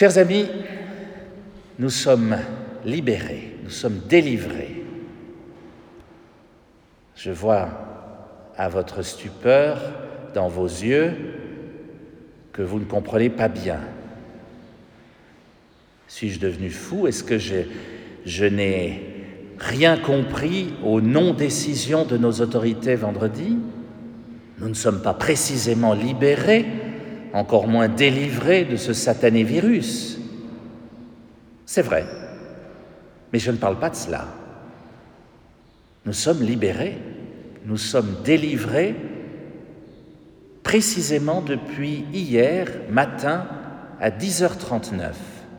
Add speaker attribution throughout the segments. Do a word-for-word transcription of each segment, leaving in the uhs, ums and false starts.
Speaker 1: Chers amis, nous sommes libérés, nous sommes délivrés. Je vois à votre stupeur, dans vos yeux, que vous ne comprenez pas bien. Suis-je devenu fou? Est-ce que je, je n'ai rien compris aux non-décisions de nos autorités vendredi? Nous ne sommes pas précisément libérés, encore moins délivrés de ce satané virus. C'est vrai, mais je ne parle pas de cela. Nous sommes libérés, nous sommes délivrés précisément depuis hier matin à dix heures trente-neuf.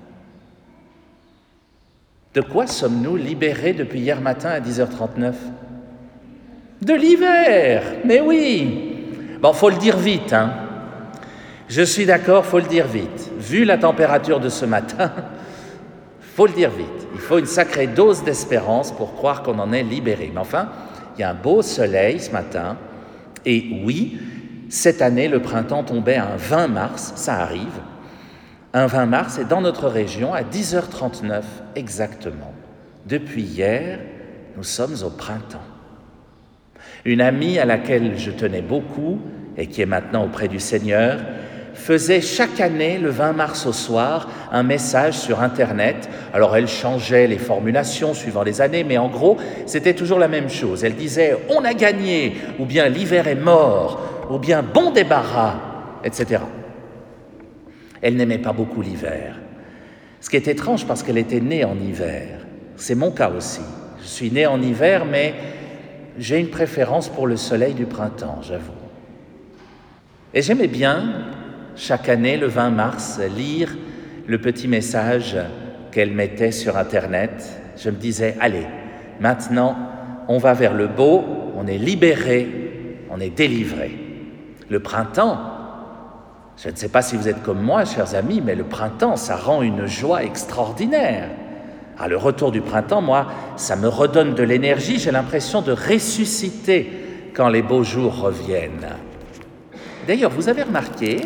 Speaker 1: De quoi sommes-nous libérés depuis hier matin à dix heures trente-neuf? De l'hiver, mais oui. Bon, faut le dire vite, hein. Je suis d'accord, faut le dire vite. Vu la température de ce matin, faut le dire vite. Il faut une sacrée dose d'espérance pour croire qu'on en est libéré. Mais enfin, il y a un beau soleil ce matin. Et oui, cette année, le printemps tombait un vingt mars, ça arrive. Un vingt mars, et dans notre région, à dix heures trente-neuf exactement. Depuis hier, nous sommes au printemps. Une amie à laquelle je tenais beaucoup, et qui est maintenant auprès du Seigneur, faisait chaque année, le vingt mars au soir, un message sur Internet. Alors elle changeait les formulations suivant les années, mais en gros, c'était toujours la même chose. Elle disait « on a gagné » ou bien « l'hiver est mort » ou bien « bon débarras », et cetera. Elle n'aimait pas beaucoup l'hiver. Ce qui est étrange parce qu'elle était née en hiver. C'est mon cas aussi. Je suis né en hiver, mais j'ai une préférence pour le soleil du printemps, j'avoue. Et j'aimais bien, chaque année, le vingt mars, lire le petit message qu'elle mettait sur Internet. Je me disais, allez, maintenant, on va vers le beau, on est libéré, on est délivré. Le printemps, je ne sais pas si vous êtes comme moi, chers amis, mais le printemps, ça rend une joie extraordinaire. Ah, le retour du printemps, moi, ça me redonne de l'énergie, j'ai l'impression de ressusciter quand les beaux jours reviennent. D'ailleurs, vous avez remarqué,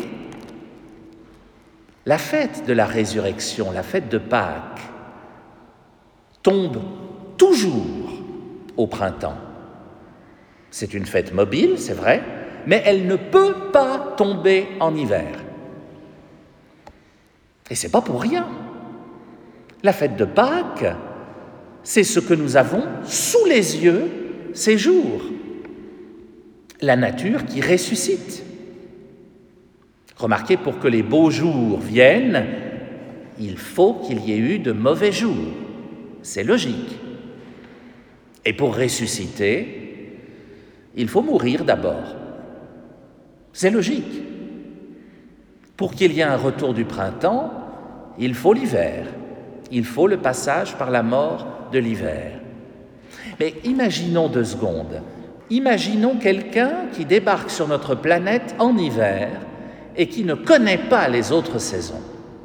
Speaker 1: la fête de la résurrection, la fête de Pâques, tombe toujours au printemps. C'est une fête mobile, c'est vrai, mais elle ne peut pas tomber en hiver. Et c'est pas pour rien. La fête de Pâques, c'est ce que nous avons sous les yeux ces jours. La nature qui ressuscite. Remarquez, pour que les beaux jours viennent, il faut qu'il y ait eu de mauvais jours. C'est logique. Et pour ressusciter, il faut mourir d'abord. C'est logique. Pour qu'il y ait un retour du printemps, il faut l'hiver. Il faut le passage par la mort de l'hiver. Mais imaginons deux secondes. Imaginons quelqu'un qui débarque sur notre planète en hiver et qui ne connaît pas les autres saisons.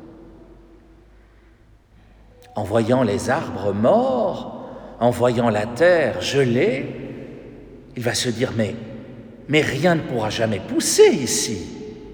Speaker 1: En voyant les arbres morts, en voyant la terre gelée, il va se dire, mais, mais rien ne pourra jamais pousser ici.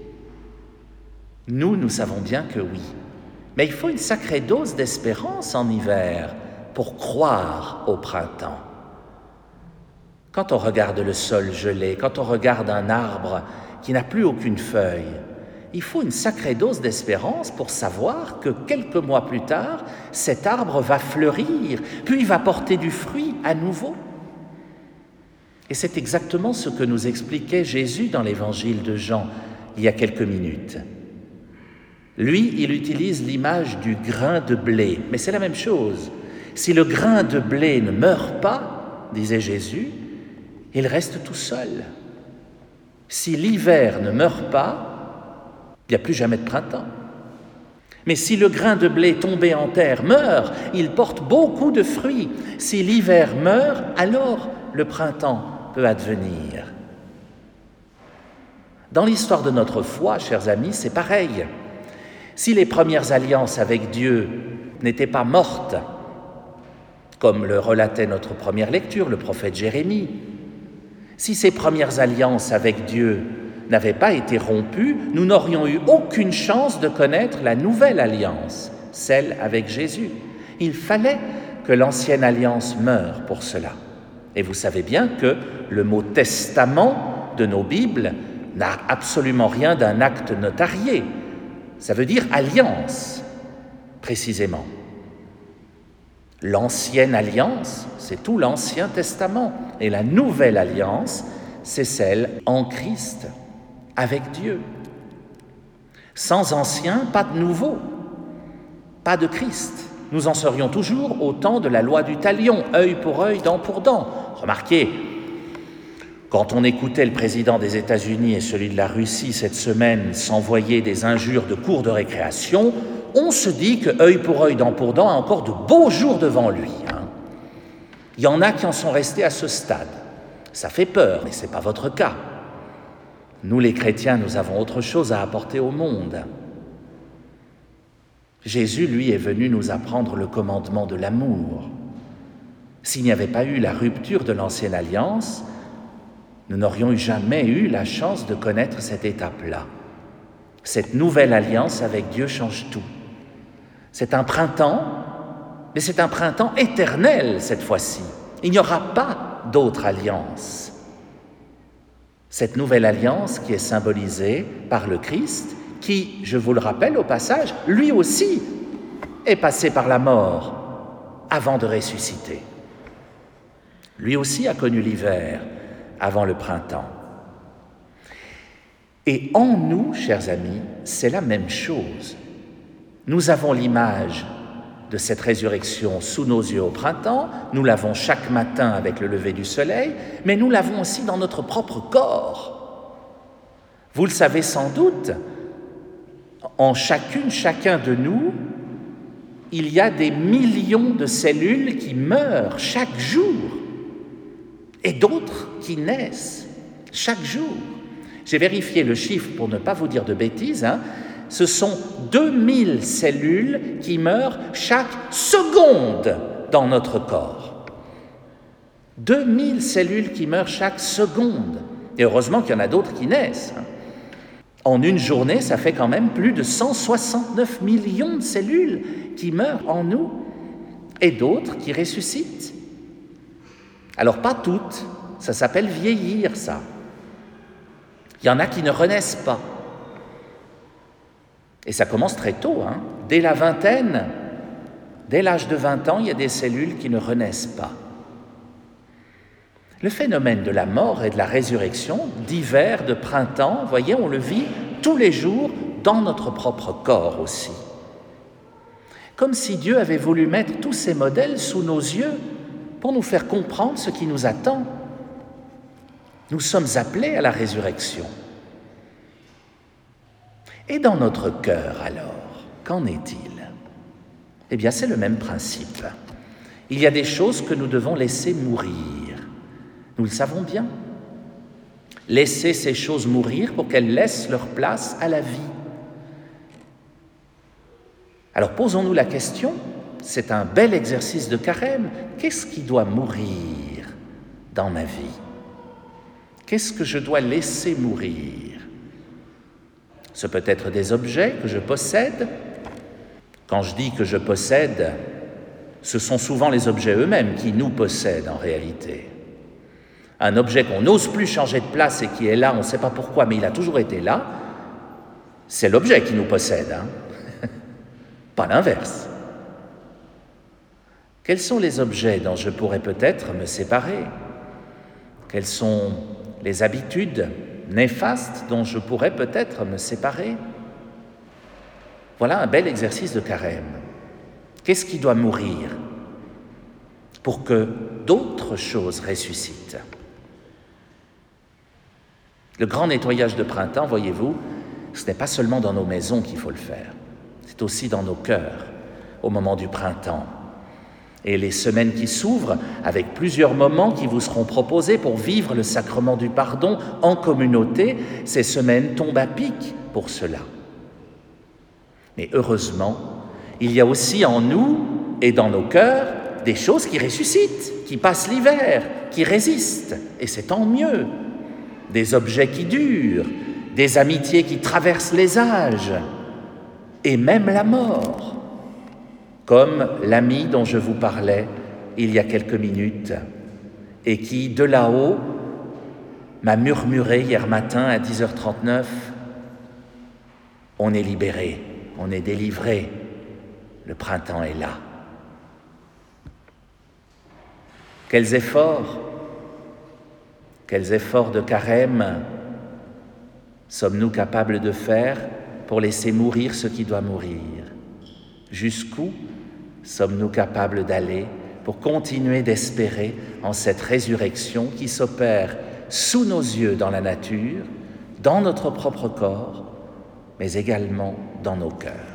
Speaker 1: Nous, nous savons bien que oui. Mais il faut une sacrée dose d'espérance en hiver pour croire au printemps. Quand on regarde le sol gelé, quand on regarde un arbre qui n'a plus aucune feuille, il faut une sacrée dose d'espérance pour savoir que quelques mois plus tard, cet arbre va fleurir, puis il va porter du fruit à nouveau. Et c'est exactement ce que nous expliquait Jésus dans l'évangile de Jean il y a quelques minutes. Lui, il utilise l'image du grain de blé, mais c'est la même chose. Si le grain de blé ne meurt pas, disait Jésus, il reste tout seul. Si l'hiver ne meurt pas, il n'y a plus jamais de printemps. Mais si le grain de blé tombé en terre meurt, il porte beaucoup de fruits. Si l'hiver meurt, alors le printemps peut advenir. Dans l'histoire de notre foi, chers amis, c'est pareil. Si les premières alliances avec Dieu n'étaient pas mortes, comme le relatait notre première lecture, le prophète Jérémie, si ces premières alliances avec Dieu n'avait pas été rompu, nous n'aurions eu aucune chance de connaître la nouvelle alliance, celle avec Jésus. Il fallait que l'ancienne alliance meure pour cela. Et vous savez bien que le mot « testament » de nos Bibles n'a absolument rien d'un acte notarié. Ça veut dire « alliance », précisément. L'ancienne alliance, c'est tout l'Ancien Testament. Et la nouvelle alliance, c'est celle en Christ, avec Dieu. Sans ancien, pas de nouveau, pas de Christ. Nous en serions toujours au temps de la loi du talion, œil pour œil, dent pour dent. Remarquez, quand on écoutait le président des États-Unis et celui de la Russie cette semaine s'envoyer des injures de cours de récréation, on se dit que œil pour œil, dent pour dent a encore de beaux jours devant lui. Hein. Il y en a qui en sont restés à ce stade. Ça fait peur, mais ce n'est pas votre cas. Nous, les chrétiens, nous avons autre chose à apporter au monde. Jésus, lui, est venu nous apprendre le commandement de l'amour. S'il n'y avait pas eu la rupture de l'ancienne alliance, nous n'aurions jamais eu la chance de connaître cette étape-là. Cette nouvelle alliance avec Dieu change tout. C'est un printemps, mais c'est un printemps éternel cette fois-ci. Il n'y aura pas d'autre alliance. Cette nouvelle alliance qui est symbolisée par le Christ, qui, je vous le rappelle au passage, lui aussi est passé par la mort avant de ressusciter. Lui aussi a connu l'hiver avant le printemps. Et en nous, chers amis, c'est la même chose. Nous avons l'image de cette résurrection sous nos yeux au printemps, nous l'avons chaque matin avec le lever du soleil, mais nous l'avons aussi dans notre propre corps. Vous le savez sans doute, en chacune, chacun de nous, il y a des millions de cellules qui meurent chaque jour et d'autres qui naissent chaque jour. J'ai vérifié le chiffre pour ne pas vous dire de bêtises, hein. Ce sont deux mille cellules qui meurent chaque seconde dans notre corps. deux mille cellules qui meurent chaque seconde. Et heureusement qu'il y en a d'autres qui naissent. En une journée, ça fait quand même plus de cent soixante-neuf millions de cellules qui meurent en nous et d'autres qui ressuscitent. Alors pas toutes, ça s'appelle vieillir, ça. Il y en a qui ne renaissent pas. Et ça commence très tôt, hein. Dès la vingtaine, dès l'âge de vingt ans, il y a des cellules qui ne renaissent pas. Le phénomène de la mort et de la résurrection, d'hiver, de printemps, voyez, on le vit tous les jours dans notre propre corps aussi. Comme si Dieu avait voulu mettre tous ces modèles sous nos yeux pour nous faire comprendre ce qui nous attend. Nous sommes appelés à la résurrection. Et dans notre cœur, alors, qu'en est-il ? Eh bien, c'est le même principe. Il y a des choses que nous devons laisser mourir. Nous le savons bien. Laisser ces choses mourir pour qu'elles laissent leur place à la vie. Alors, posons-nous la question, c'est un bel exercice de carême. Qu'est-ce qui doit mourir dans ma vie ? Qu'est-ce que je dois laisser mourir ? Ce peut être des objets que je possède. Quand je dis que je possède, ce sont souvent les objets eux-mêmes qui nous possèdent en réalité. Un objet qu'on n'ose plus changer de place et qui est là, on ne sait pas pourquoi, mais il a toujours été là, c'est l'objet qui nous possède, hein. Pas l'inverse. Quels sont les objets dont je pourrais peut-être me séparer ? Quelles sont les habitudes néfastes dont je pourrais peut-être me séparer ? Voilà un bel exercice de carême. Qu'est-ce qui doit mourir pour que d'autres choses ressuscitent ? Le grand nettoyage de printemps, voyez-vous, ce n'est pas seulement dans nos maisons qu'il faut le faire, c'est aussi dans nos cœurs, au moment du printemps. Et les semaines qui s'ouvrent, avec plusieurs moments qui vous seront proposés pour vivre le sacrement du pardon en communauté, ces semaines tombent à pic pour cela. Mais heureusement, il y a aussi en nous et dans nos cœurs des choses qui ressuscitent, qui passent l'hiver, qui résistent, et c'est tant mieux. Des objets qui durent, des amitiés qui traversent les âges et même la mort, comme l'ami dont je vous parlais il y a quelques minutes et qui, de là-haut, m'a murmuré hier matin à dix heures trente-neuf, « On est libéré, on est délivré, le printemps est là. » Quels efforts, quels efforts de carême sommes-nous capables de faire pour laisser mourir ce qui doit mourir? Jusqu'où sommes-nous capables d'aller pour continuer d'espérer en cette résurrection qui s'opère sous nos yeux dans la nature, dans notre propre corps, mais également dans nos cœurs?